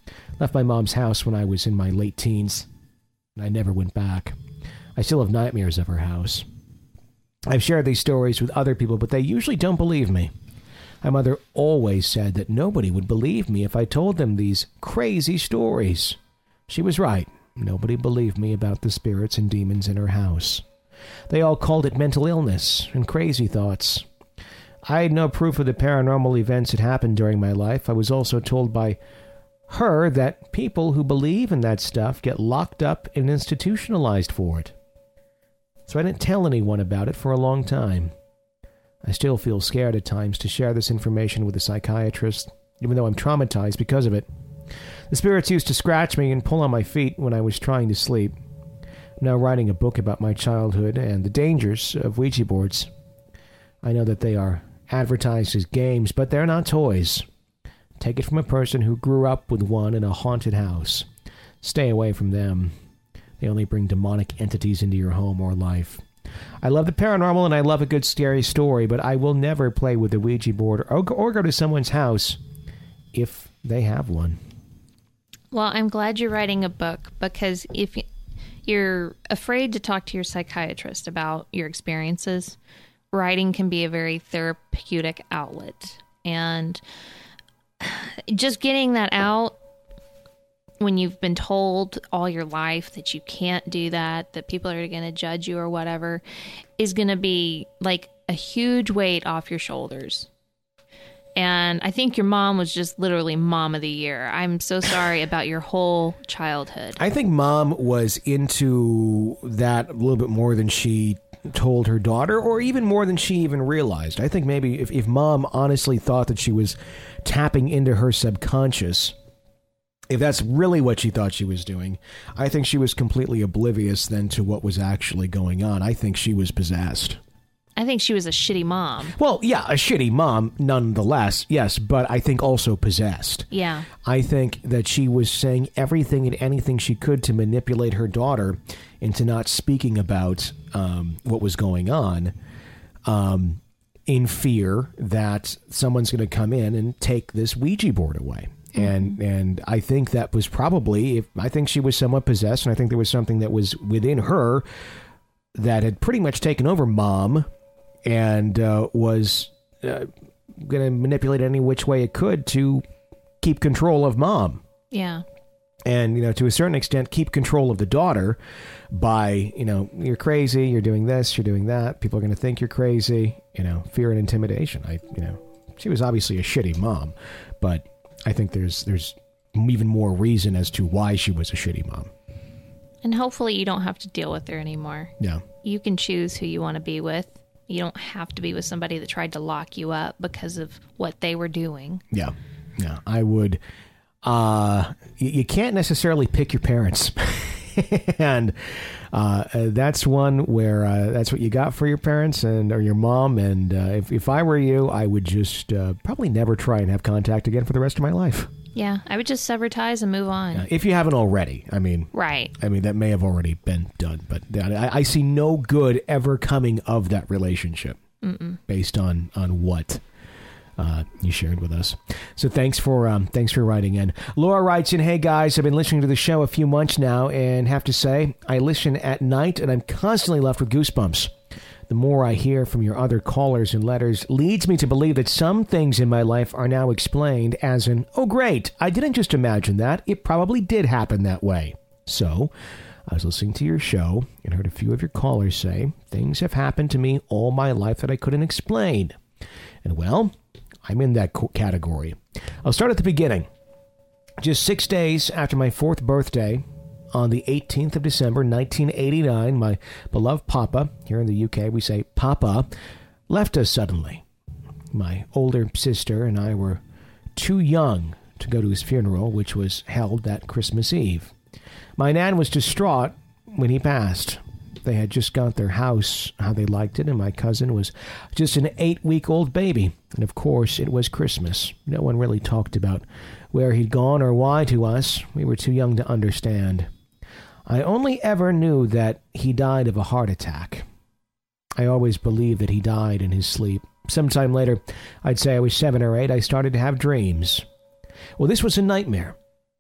Left my mom's house when I was in my late teens, and I never went back. I still have nightmares of her house. I've shared these stories with other people, but they usually don't believe me. My mother always said that nobody would believe me if I told them these crazy stories. She was right. Nobody believed me about the spirits and demons in her house. They all called it mental illness and crazy thoughts. I had no proof of the paranormal events that happened during my life. I was also told by her that people who believe in that stuff get locked up and institutionalized for it. So I didn't tell anyone about it for a long time. I still feel scared at times to share this information with a psychiatrist, even though I'm traumatized because of it. The spirits used to scratch me and pull on my feet when I was trying to sleep. I'm now writing a book about my childhood and the dangers of Ouija boards. I know that they are advertised as games, but they're not toys. Take it from a person who grew up with one in a haunted house. Stay away from them. They only bring demonic entities into your home or life. I love the paranormal and I love a good scary story, but I will never play with the Ouija board or, or go to someone's house if they have one. Well, I'm glad you're writing a book, because if you're afraid to talk to your psychiatrist about your experiences, writing can be a very therapeutic outlet. And just getting that out when you've been told all your life that you can't do that, that people are going to judge you or whatever, is going to be like a huge weight off your shoulders. And I think your mom was just literally mom of the year. I'm so sorry about your whole childhood. I think mom was into that a little bit more than she told her daughter, or even more than she even realized. I think maybe if, if mom honestly thought that she was tapping into her subconscious, if that's really what she thought she was doing, I think she was completely oblivious then to what was actually going on. I think she was possessed. I think she was a shitty mom. Well, yeah, a shitty mom, nonetheless, yes, but I think also possessed. Yeah. I think that she was saying everything and anything she could to manipulate her daughter into not speaking about um, what was going on, um, in fear that someone's going to come in and take this Ouija board away. Mm-hmm. And and I think that was probably, if I think she was somewhat possessed, and I think there was something that was within her that had pretty much taken over mom and uh, was uh, going to manipulate any which way it could to keep control of mom. Yeah. And, you know, to a certain extent, keep control of the daughter by, you know, you're crazy, you're doing this, you're doing that. People are going to think you're crazy, you know, fear and intimidation. I, you know, she was obviously a shitty mom, but I think there's there's even more reason as to why she was a shitty mom. And hopefully you don't have to deal with her anymore. Yeah. You can choose who you want to be with. You don't have to be with somebody that tried to lock you up because of what they were doing. Yeah. Yeah. I would... Uh, you, you can't necessarily pick your parents. and uh, uh, that's one where uh, that's what you got for your parents and or your mom. And uh, if, if I were you, I would just uh, probably never try and have contact again for the rest of my life. Yeah, I would just sever ties and move on. Uh, if you haven't already. I mean, right. I mean, that may have already been done, but I, I see no good ever coming of that relationship. Mm-mm. Based on, on what uh, you shared with us. So thanks for um, thanks for writing in. Laura writes in, hey guys, I've been listening to the show a few months now and have to say, I listen at night and I'm constantly left with goosebumps. The more I hear from your other callers and letters leads me to believe that some things in my life are now explained as an, oh great, I didn't just imagine that, it probably did happen that way. So, I was listening to your show and heard a few of your callers say, things have happened to me all my life that I couldn't explain. And well, I'm in that category. I'll start at the beginning. Just six days after my fourth birthday, on the eighteenth of December, nineteen eighty-nine, my beloved Papa, here in the U K we say Papa, left us suddenly. My older sister and I were too young to go to his funeral, which was held that Christmas Eve. My nan was distraught when he passed. They had just got their house how they liked it, and my cousin was just an eight-week-old baby. And of course, it was Christmas. No one really talked about where he'd gone or why to us. We were too young to understand. I only ever knew that he died of a heart attack. I always believed that he died in his sleep. Sometime later, I'd say I was seven or eight, I started to have dreams. Well, this was a nightmare.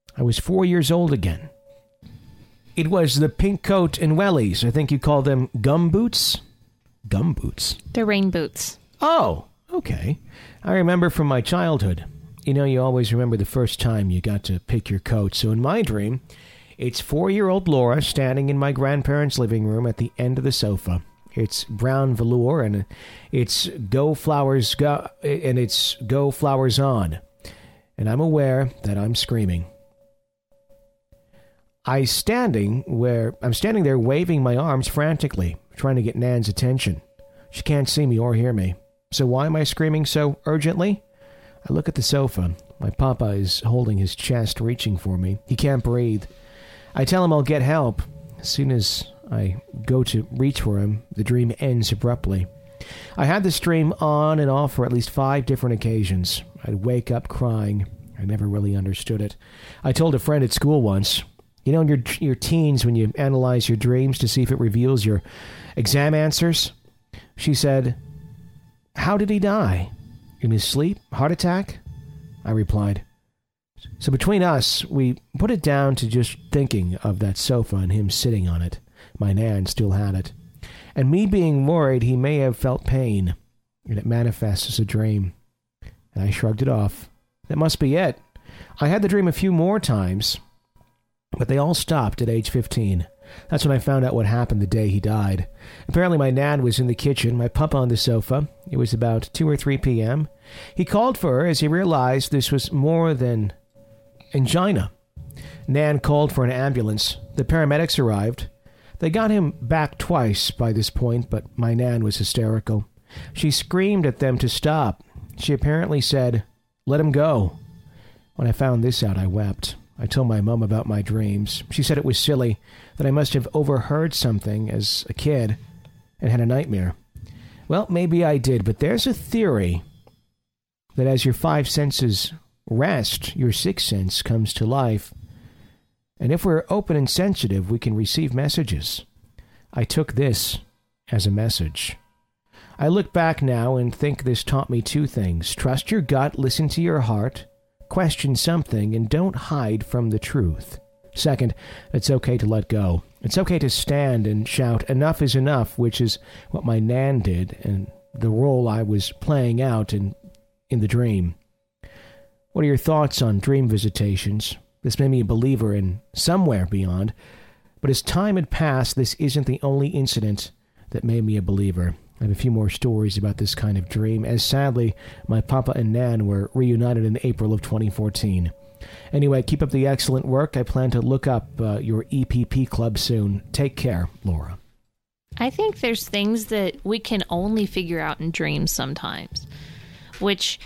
I was four years old again. It was the pink coat and wellies. I think you call them gum boots? Gum boots? They're rain boots. Oh, okay. I remember from my childhood. You know, you always remember the first time you got to pick your coat. So in my dream, it's four-year-old Laura standing in my grandparents' living room at the end of the sofa. It's brown velour, and it's Go Flowers Go, and it's Go Flowers On. And I'm aware that I'm screaming. I standing where I'm standing there waving my arms frantically, trying to get Nan's attention. She can't see me or hear me. So why am I screaming so urgently? I look at the sofa. My papa is holding his chest, reaching for me. He can't breathe. I tell him I'll get help. As soon as I go to reach for him, the dream ends abruptly. I had this dream on and off for at least five different occasions. I'd wake up crying. I never really understood it. I told a friend at school once, you know, in your, your teens, when you analyze your dreams to see if it reveals your exam answers, she said, how did he die? In his sleep? Heart attack? I replied. So between us, we put it down to just thinking of that sofa and him sitting on it. My Nan still had it. And me being worried he may have felt pain, and it manifests as a dream. And I shrugged it off. That must be it. I had the dream a few more times, but they all stopped at age fifteen. That's when I found out what happened the day he died. Apparently my Nan was in the kitchen, my papa on the sofa. It was about two or three p.m. He called for her as he realized this was more than angina. Nan called for an ambulance. The paramedics arrived. They got him back twice by this point, but my Nan was hysterical. She screamed at them to stop. She apparently said, let him go. When I found this out, I wept. I told my mom about my dreams. She said it was silly, that I must have overheard something as a kid and had a nightmare. Well, maybe I did, but there's a theory that as your five senses rest, your sixth sense comes to life. And if we're open and sensitive, we can receive messages. I took this as a message. I look back now and think this taught me two things. Trust your gut, listen to your heart, question something, and don't hide from the truth. Second, it's okay to let go. It's okay to stand and shout, enough is enough, which is what my Nan did and the role I was playing out in, in the dream. What are your thoughts on dream visitations? This made me a believer in somewhere beyond, but as time had passed, this isn't the only incident that made me a believer. I have a few more stories about this kind of dream, as sadly, my papa and Nan were reunited in April of twenty fourteen. Anyway, keep up the excellent work. I plan to look up uh, your E P P club soon. Take care, Laura. I think there's things that we can only figure out in dreams sometimes, which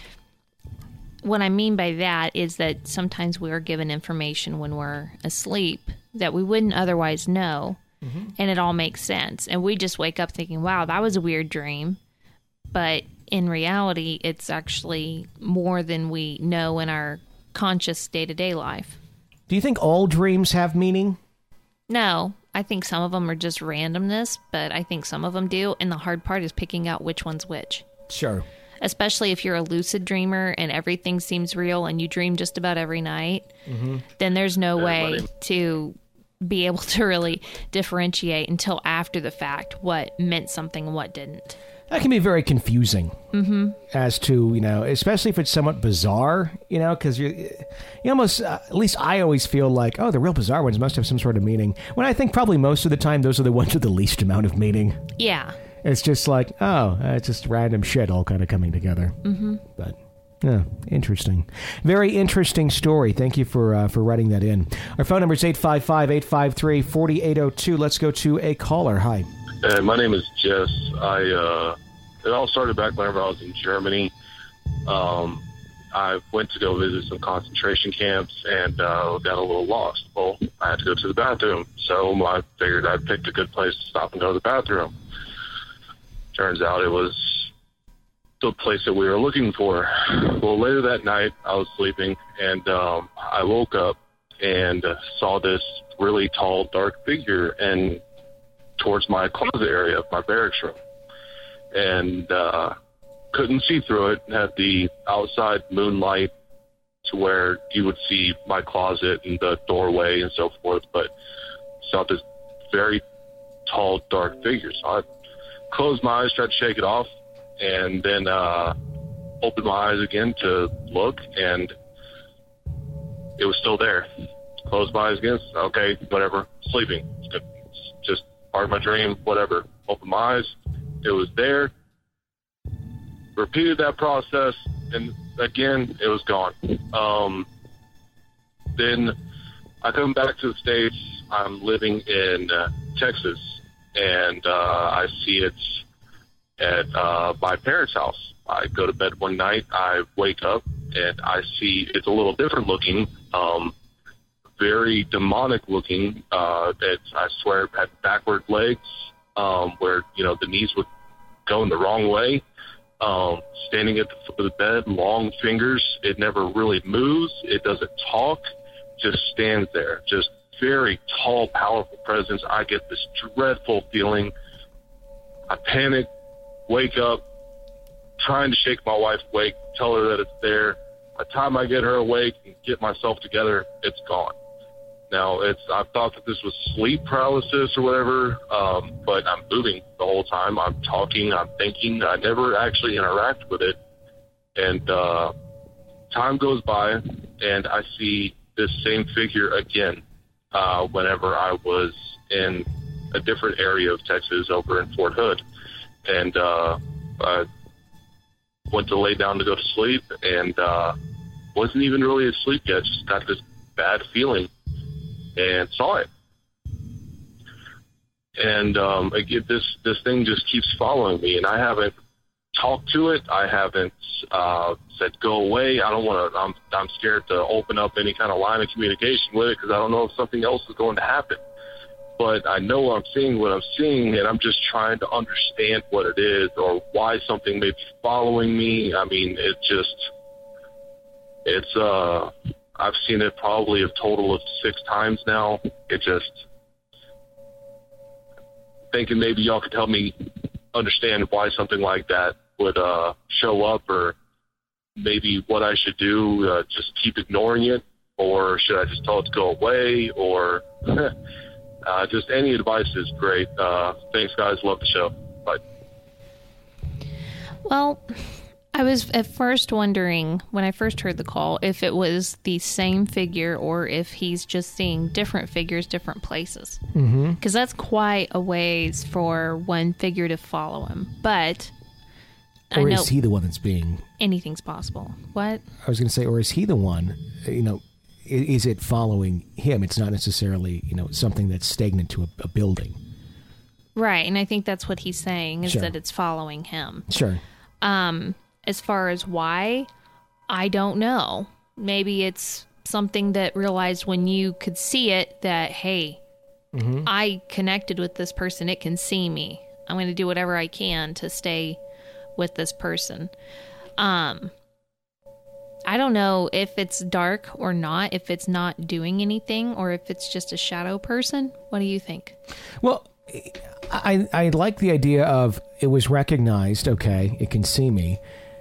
what I mean by that is that sometimes we are given information when we're asleep that we wouldn't otherwise know. Mm-hmm. And it all makes sense. And we just wake up thinking, wow, that was a weird dream. But in reality, it's actually more than we know in our conscious day-to-day life. Do you think all dreams have meaning? No. I think some of them are just randomness, but I think some of them do. And the hard part is picking out which one's which. Sure. Especially if you're a lucid dreamer and everything seems real and you dream just about every night, mm-hmm. then there's no yeah, way buddy. to be able to really differentiate until after the fact what meant something and what didn't. That can be very confusing mm-hmm. as to, you know, especially if it's somewhat bizarre, you know, because you you almost, uh, at least I always feel like, oh, the real bizarre ones must have some sort of meaning. When I think probably most of the time, those are the ones with the least amount of meaning. Yeah. It's just like, oh, it's just random shit all kind of coming together. Mm-hmm. But yeah, interesting. Very interesting story. Thank you for uh, for writing that in. Our phone number is eight five five, eight five three, four eight zero two. Let's go to a caller. Hi. Uh, my name is Jess. I uh, it all started back whenever I was in Germany. Um, I went to go visit some concentration camps and uh, got a little lost. Well, I had to go to the bathroom, so I figured I'd picked a good place to stop and go to the bathroom. Turns out it was the place that we were looking for. Well, later that night, I was sleeping, and um, I woke up and uh, saw this really tall, dark figure and towards my closet area of my barracks room. And uh, couldn't see through it. Had the outside moonlight to where you would see my closet and the doorway and so forth, but saw this very tall, dark figure. So I closed my eyes, tried to shake it off, and then uh, opened my eyes again to look, and it was still there. Closed my eyes again. Okay, whatever. Sleeping. It's just part of my dream, whatever. Opened my eyes. It was there. Repeated that process, and again, it was gone. Um, then I come back to the States. I'm living in uh, Texas, and uh, I see it at uh, my parents' house. I go to bed one night. I wake up, and I see it's a little different looking, um, very demonic looking. Uh, that I swear had backward legs, um, where you know the knees would go in the wrong way. Um, standing at the foot of the bed, long fingers. It never really moves. It doesn't talk. Just stands there. Just very tall, powerful presence. I get this dreadful feeling. I panic, wake up, trying to shake my wife awake, tell her that it's there. By the time I get her awake and get myself together, it's gone. Now, it's I thought that this was sleep paralysis or whatever, um, but I'm moving the whole time. I'm talking, I'm thinking. I never actually interact with it. And uh, time goes by, and I see this same figure again uh, whenever I was in a different area of Texas over in Fort Hood. And uh, I went to lay down to go to sleep, and uh, wasn't even really asleep yet, just got this bad feeling. And saw it, and um, again, this this thing just keeps following me, and I haven't talked to it. I haven't uh, said go away. I don't want to. I'm I'm scared to open up any kind of line of communication with it because I don't know if something else is going to happen. But I know I'm seeing what I'm seeing, and I'm just trying to understand what it is or why something may be following me. I mean, it just it's uh. I've seen it probably a total of six times now. It just thinking maybe y'all could help me understand why something like that would uh, show up, or maybe what I should do. Uh, just keep ignoring it, or should I just tell it to go away, or uh, just any advice is great. Uh, thanks, guys. Love the show. Bye. Well, I was at first wondering, when I first heard the call, if it was the same figure or if he's just seeing different figures, different places. Because mm-hmm. that's quite a ways for one figure to follow him. But or I know is he the one that's being... Anything's possible. What? I was going to say, or is he the one, you know, is it following him? It's not necessarily, you know, something that's stagnant to a, a building. Right, and I think that's what he's saying, is sure. that it's following him. Sure. Um... As far as why, I don't know. Maybe it's something that realized when you could see it that, hey, mm-hmm. I connected with this person. It can see me. I'm going to do whatever I can to stay with this person. Um, I don't know if it's dark or not, if it's not doing anything, or if it's just a shadow person. What do you think? Well, I, I like the idea of it was recognized, okay, it can see me.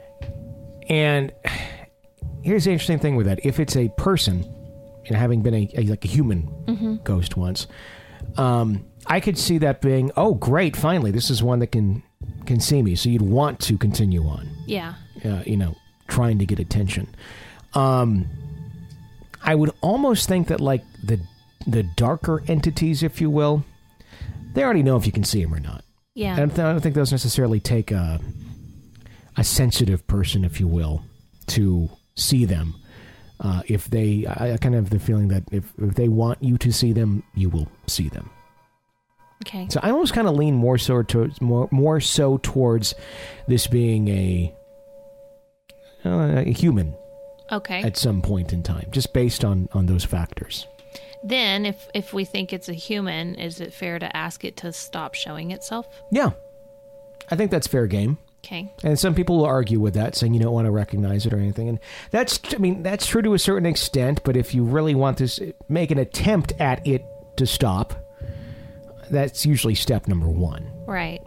And here's the interesting thing with that. If it's a person, you know, having been a, a like a human mm-hmm. ghost once, um, I could see that being, oh, great, finally, this is one that can can see me. So you'd want to continue on. Yeah. Uh, you know, trying to get attention. Um, I would almost think that like the the darker entities, if you will, they already know if you can see them or not. Yeah. I don't, th- I don't think those necessarily take a... a sensitive person, if you will, to see them. Uh, if they, I, I kind of have the feeling that if, if they want you to see them, you will see them. Okay. So I almost kind of lean more so towards more more so towards this being a uh, a human. Okay. At some point in time, just based on on those factors. Then, if if we think it's a human, is it fair to ask it to stop showing itself? Yeah, I think that's fair game. Okay. And some people will argue with that, saying you don't want to recognize it or anything. And that's, I mean, that's true to a certain extent, but if you really want to make an attempt at it to stop, that's usually step number one. Right.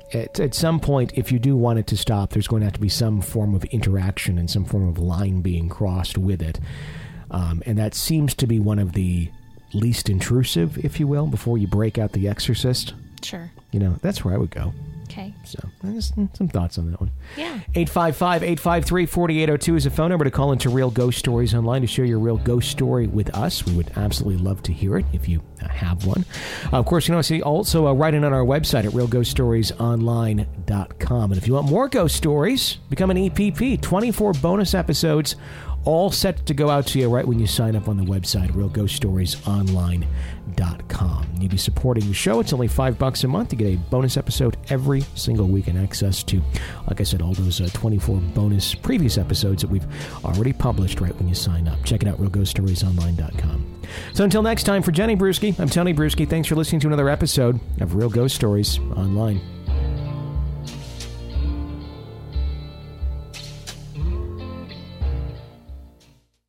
at, at some point, if you do want it to stop, there's going to have to be some form of interaction and some form of line being crossed with it. Um, and that seems to be one of the least intrusive, if you will, before you break out The Exorcist. Sure. You know, that's where I would go. Okay. So, just some thoughts on that one. Yeah. eight five five, eight five three, four eight zero two is a phone number to call into Real Ghost Stories Online to share your real ghost story with us. We would absolutely love to hear it if you uh, have one. Uh, of course, you know, see also uh, write in on our website at real ghost stories online dot com. And if you want more ghost stories, become an E P P. twenty-four bonus episodes all set to go out to you right when you sign up on the website, real ghost stories online dot com. You'll be supporting the show. It's only five bucks a month to get a bonus episode every single week and access to, like I said, all those uh, twenty-four bonus previous episodes that we've already published right when you sign up. Check it out, real ghost stories online dot com. So until next time, for Jenny Bruschi, I'm Tony Bruschi. Thanks for listening to another episode of Real Ghost Stories Online.